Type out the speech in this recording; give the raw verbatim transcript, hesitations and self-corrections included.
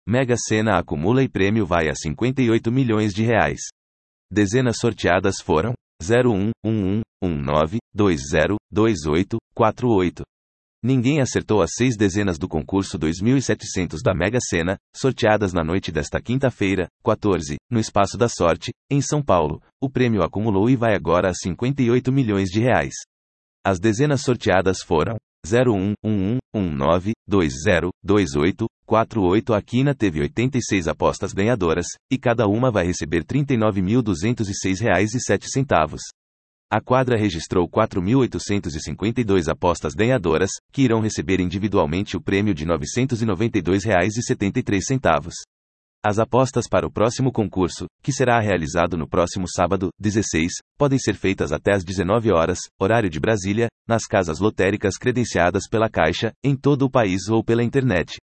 Mega Sena acumula e prêmio vai a cinquenta e oito milhões de reais. Dezenas sorteadas foram zero um, um um, um nove, dois zero, dois oito, quatro oito. Ninguém acertou as seis dezenas do concurso dois mil e setecentos da Mega Sena, sorteadas na noite desta quinta-feira, quatorze, no Espaço da Sorte, em São Paulo. O prêmio acumulou e vai agora a cinquenta e oito milhões de reais. As dezenas sorteadas foram zero um, um um, um nove, dois zero, dois oito, quatro oito. A quina teve oitenta e seis apostas ganhadoras, e cada uma vai receber trinta e nove mil duzentos e seis reais e sete centavos. A quadra registrou quatro mil oitocentos e cinquenta e dois apostas ganhadoras, que irão receber individualmente o prêmio de novecentos e noventa e dois reais e setenta e três centavos. As apostas para o próximo concurso, que será realizado no próximo sábado, dezesseis, podem ser feitas até às dezenove horas, horário de Brasília, nas casas lotéricas credenciadas pela Caixa, em todo o país ou pela internet.